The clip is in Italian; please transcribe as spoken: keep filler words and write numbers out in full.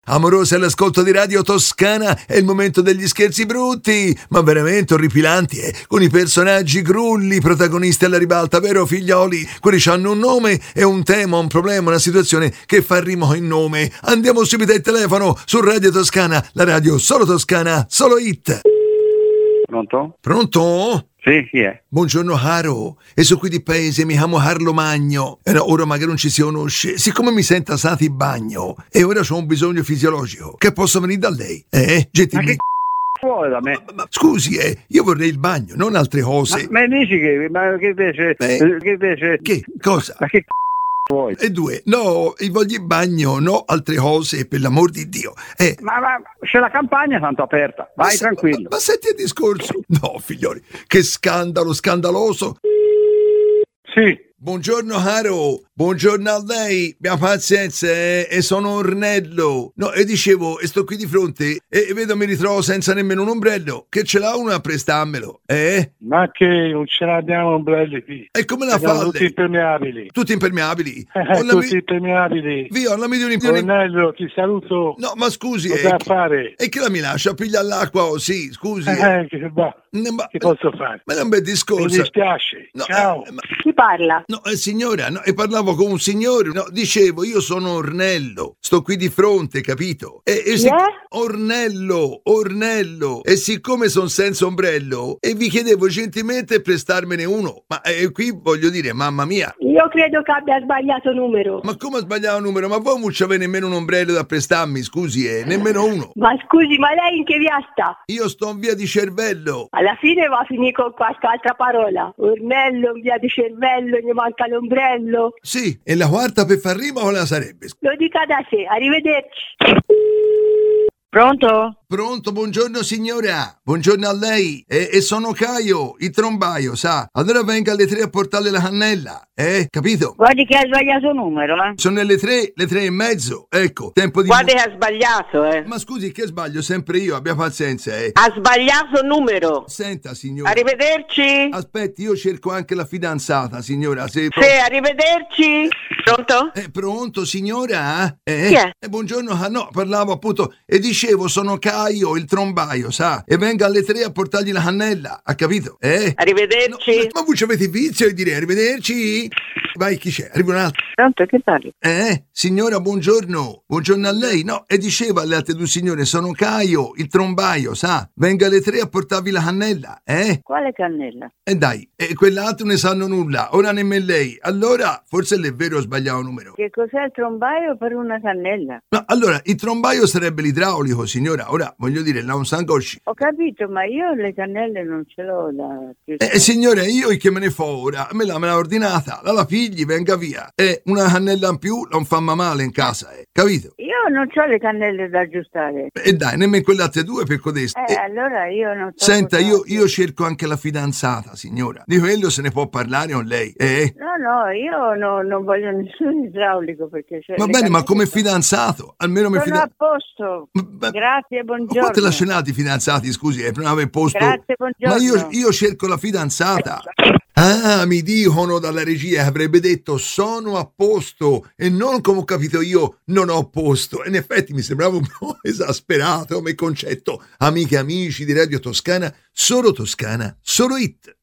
amorosa all'ascolto di Radio Toscana, è il momento degli scherzi brutti, ma veramente orripilanti, eh? Con i personaggi grulli, protagonisti alla ribalta, vero figlioli? Quelli hanno un nome e un tema, un problema, una situazione che fa rimo in nome. Andiamo subito al telefono su Radio Toscana, la radio solo toscana, solo hit. Pronto? Pronto? Sì, chi è? Buongiorno caro, e sono qui di paese, mi chiamo Carlo Magno. E no, ora magari non ci si conosce, siccome mi sento stato in bagno e ora ho un bisogno fisiologico, che posso venire da lei? Eh? Gentilmente. Ma che c***o vuole da me? Ma, ma, ma, scusi, eh, io vorrei il bagno, non altre cose. Ma, ma dici che, ma che invece, Eh? che invece... Che? Cosa? Ma che c***o vuoi? E due, no, io voglio il bagno, no altre cose, per l'amor di Dio. Eh, Ma, ma c'è la campagna tanto aperta, vai ma, tranquillo. Ma, ma senti il discorso? No, figlioli, che scandalo, scandaloso. Sì, Buongiorno caro, buongiorno a lei, abbia pazienza, eh, e sono Ornello. No, e dicevo, e sto qui di fronte e, e vedo mi ritrovo senza nemmeno un ombrello. Che ce l'ha uno a prestarmelo, eh? Ma che non ce l'abbiamo ombrelli qui. E come la Siamo fa tutti lei? impermeabili. Tutti impermeabili? Eh, Ho la tutti mi- impermeabili. Via, ho la mia di Ornello, ti saluto. No, ma scusi, Cosa eh, a fare? e che la mi lascia pigliare l'acqua o sì, scusi. eh. Eh, che, va, Ne- ma, che posso fare? ma è un bel Mi discorso. dispiace. No, Ciao. eh, ma- Chi parla? No, eh, signora, no, e parlavo con un signore, no, dicevo, io sono Ornello, sto qui di fronte, capito? E, e Chi sic- è? Ornello, Ornello, e siccome sono senza ombrello, e vi chiedevo gentilmente prestarmene uno, ma eh, qui voglio dire, mamma mia, Io credo che abbia sbagliato numero. ma come ho sbagliato il numero? Ma voi non c'avete nemmeno un ombrello da prestarmi, scusi, eh, nemmeno uno. Ma scusi, ma lei in che via sta? Io sto in via di cervello. Alla fine va a finire con qualche altra parola. Ornello, in via di cervello, gli manca l'ombrello. Sì, e la quarta per far rima o la sarebbe? Lo dica da sé, arrivederci. Pronto? Pronto, buongiorno signora, buongiorno a lei, e, e sono Caio, il trombaio, sa, allora venga alle tre a portarle la cannella, eh, capito? Guardi che ha sbagliato numero, eh. Sono le tre, le tre e mezzo, ecco, tempo di... Guardi che ha sbagliato, eh. Ma scusi, che sbaglio, sempre io, abbia pazienza, eh. Ha sbagliato numero. Senta signora, Arrivederci. aspetti, io cerco anche la fidanzata, signora, se... Sì, arrivederci. Pronto? Eh, pronto signora? Eh? Chi è? Eh, buongiorno, ah no, parlavo appunto, e dicevo, sono Caio, il trombaio, sa, e venga alle tre a portargli la cannella, ha capito? Eh? No, Arrivederci. ma voi avete il vizio di dire arrivederci? Vai, chi c'è? Arriva un altro. Pronto, che parli? Eh? Signora, buongiorno. Buongiorno a lei. No, e diceva alle altre due signore, sono Caio, il trombaio, sa. Venga alle tre a portarvi la cannella, eh? Quale cannella? E dai, e quell'altro ne sanno nulla, ora nemmeno lei. Allora, forse è vero ho sbagliato numero. Che cos'è il trombaio per una cannella? No, allora, il trombaio sarebbe l'idraulico, signora. Ora, voglio dire, là un sangosci. Ho capito, ma io le cannelle non ce l'ho da... Eh, signore, io che me ne fo ora? Me l'ha, me l'ha ordinata, la la figli, venga via. E una cannella in più non fa male in casa, eh, capito? Io non ho le cannelle da aggiustare. E dai, nemmeno quelle altre due per codeste. Eh, Eh, allora io non so... Senta, cosa- io, io cerco anche la fidanzata, signora. Di quello se ne può parlare con lei, eh? No, no, io no- non voglio nessun idraulico perché... c'è Va le bene, ma cannelle come sono- fidanzato, almeno mi Sono fidanzato. a posto. Grazie, buongiorno. Quante la scenate fidanzati, scusi, eh, non avevo posto. Grazie, buongiorno. Ma io, io cerco la fidanzata. Ah, mi dicono dalla regia che avrebbe detto sono a posto e non come ho capito io non ho posto. In effetti mi sembrava un po' esasperato come concetto. Amiche e amici di Radio Toscana, solo Toscana, solo hit.